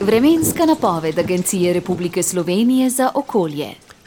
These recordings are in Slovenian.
Vremenska napoved Agencije Republike Slovenije za okolje.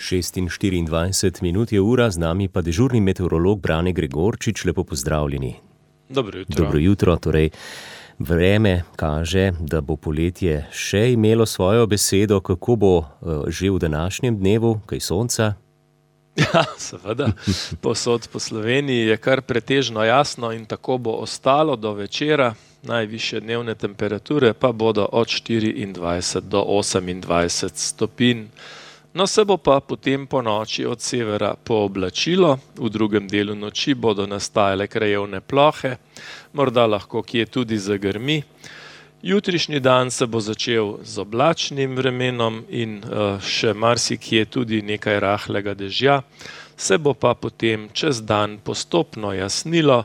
6:24 minut je ura, z nami pa dežurni meteorolog Brane Gregorčič. Lepo pozdravljeni. Dobro jutro. Dobro jutro, torej vreme kaže, da bo poletje še imelo svojo besedo. Kako bo že v današnjem dnevu, kaj sonca? Ja, seveda. Povsod po Sloveniji je kar pretežno jasno in tako bo ostalo do večera. Najvišje dnevne temperature pa bodo od 24 do 28 stopinj. No, se bo pa potem po noči od severa pooblačilo, v drugem delu noči bodo nastajale krajevne plohe, morda lahko kje tudi zagrmi. Jutrišnji dan se bo začel z oblačnim vremenom in še marsikje tudi nekaj rahlega dežja, se bo pa potem čez dan postopno jasnilo.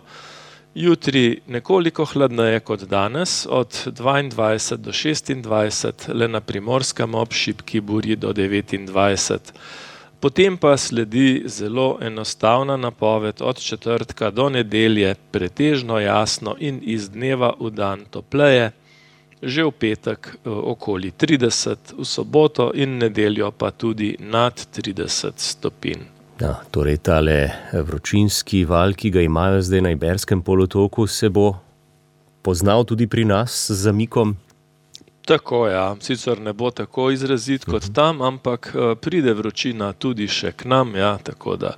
Jutri nekoliko hladneje kot danes, od 22 do 26, le na Primorskem ob šibki burji do 29. Potem pa sledi zelo enostavna napoved od četrtka do nedelje, pretežno jasno in iz dneva v dan topleje, že v petek okoli 30, v soboto in nedeljo pa tudi nad 30 stopinj. Ja, torej tale vročinski val, ki ga imajo zdaj na Iberskem polotoku, se bo poznal tudi pri nas z zamikom? Tako, ja. Sicer ne bo tako izrazit kot tam, ampak pride vročina tudi še k nam, ja, tako da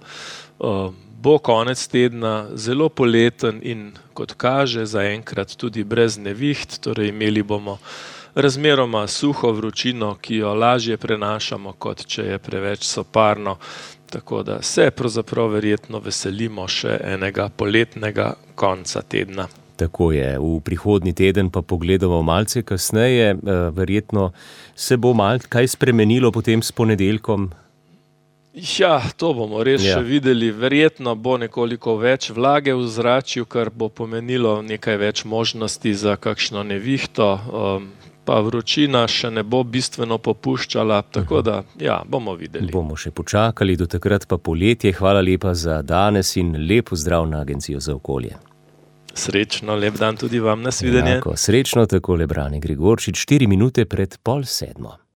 bo konec tedna zelo poleten in kot kaže zaenkrat tudi brez neviht, torej imeli bomo razmeroma suho vročino, ki jo lažje prenašamo, kot če je preveč soparno. Tako da se pravzaprav verjetno veselimo še enega poletnega konca tedna. Tako je, v prihodnji teden pa pogledamo malce kasneje. Verjetno se bo malce kaj spremenilo potem s ponedeljkom? Ja, to bomo res še videli. Verjetno bo nekoliko več vlage v zračju, kar bo pomenilo nekaj več možnosti za kakšno nevihto. Pa vročina še ne bo bistveno popuščala, tako da, ja, bomo videli. Bomo še počakali, do takrat pa poletje. Hvala lepa za danes in lep pozdrav na Agencijo za okolje. Srečno, lep dan tudi vam, nasvidenje. Srečno, takole Brane Gregorčič, 4 minute pred 6:30.